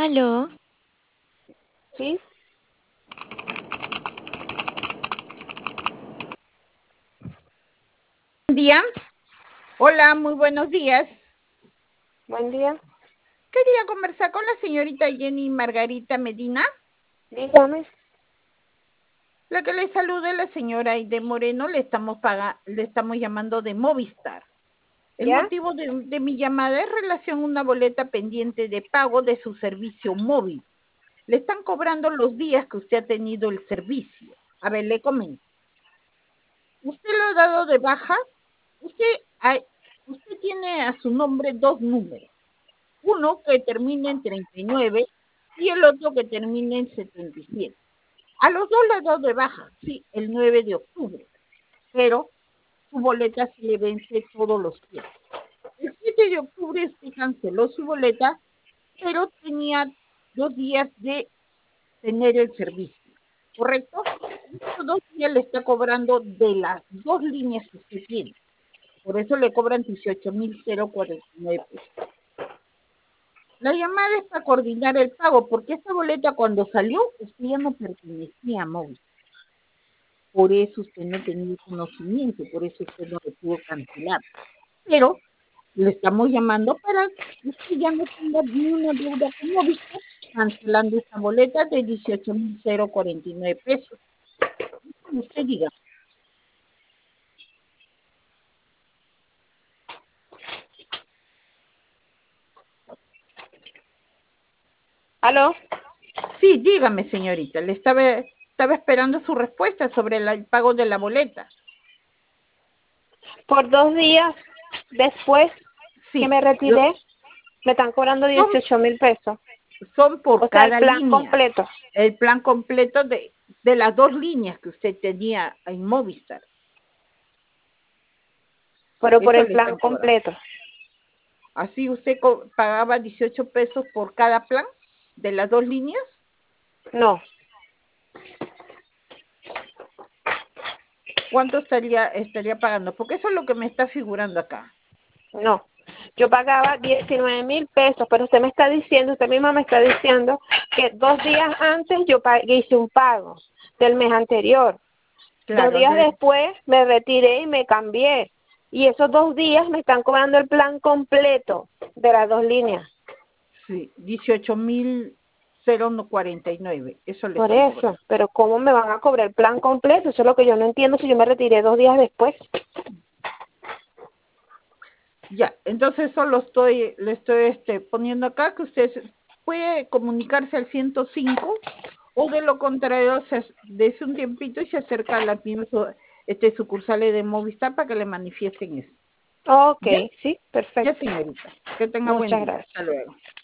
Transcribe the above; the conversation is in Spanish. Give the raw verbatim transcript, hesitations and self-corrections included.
Aló, Sí, Buen día. Hola, muy buenos días. buen día. Quería conversar con la señorita Jenny Margarita Medina. Dígame. La que le salude la señora Aide Moreno, le estamos paga, le estamos llamando de Movistar. El ¿Ya? motivo de, de mi llamada es relación a una boleta pendiente de pago de su servicio móvil. Le están cobrando los días que usted ha tenido el servicio. A ver, le comento. Usted lo ha dado de baja. Usted, hay, usted tiene a su nombre dos números. Uno que termina en treinta y nueve y el otro que termina en setenta y siete. A los dos les doy de baja, sí, el nueve de octubre, pero su boleta se le vence todos los días. El siete de octubre usted canceló su boleta, pero tenía dos días de tener el servicio, ¿correcto? Estos dos días le está cobrando de las dos líneas que usted tiene. Por eso le cobran dieciocho mil cuarenta y nueve pesos. La llamada es para coordinar el pago, porque esta boleta cuando salió, usted ya no pertenecía a Móvil. Por eso usted no tenía conocimiento, por eso usted no lo pudo cancelar. Pero le estamos llamando para que usted ya no tenga ni una deuda con Móvil, cancelando esta boleta de dieciocho mil cuarenta y nueve pesos. Usted diga. ¿Aló? Sí, dígame, señorita, le estaba, estaba esperando su respuesta sobre la- el pago de la boleta. Por dos días después que Sí, me lo- retiré, me están cobrando son dieciocho mil pesos. son por O sea, el cada plan línea, completo. el plan completo de, de las dos líneas que usted tenía en Movistar. Pero por Eso el le plan están cobrando. completo. Así usted co- pagaba dieciocho pesos por cada plan de las dos líneas. No, ¿Cuánto estaría, estaría pagando? Porque eso es lo que me está figurando acá. no. Yo pagaba diecinueve mil pesos, pero usted me está diciendo, usted misma me está diciendo que dos días antes yo pa- hice un pago del mes anterior. Dos Claro, días del, después me retiré y me cambié. Y esos dos días me están cobrando el plan completo de las dos líneas. sí, dieciocho mil cuarenta y nueve. Eso le Por están eso, cobrando. pero ¿cómo me van a cobrar el plan completo? Eso es lo que yo no entiendo si yo me retiré dos días después. Ya, entonces solo estoy, le estoy este, poniendo acá que usted puede comunicarse al ciento cinco o de lo contrario, se, desde un tiempito y se acerca a la misma su- este, sucursales de Movistar para que le manifiesten eso. Ok, Ya, sí, ya perfecto. señorita, que tenga buen Muchas día. gracias. Hasta luego.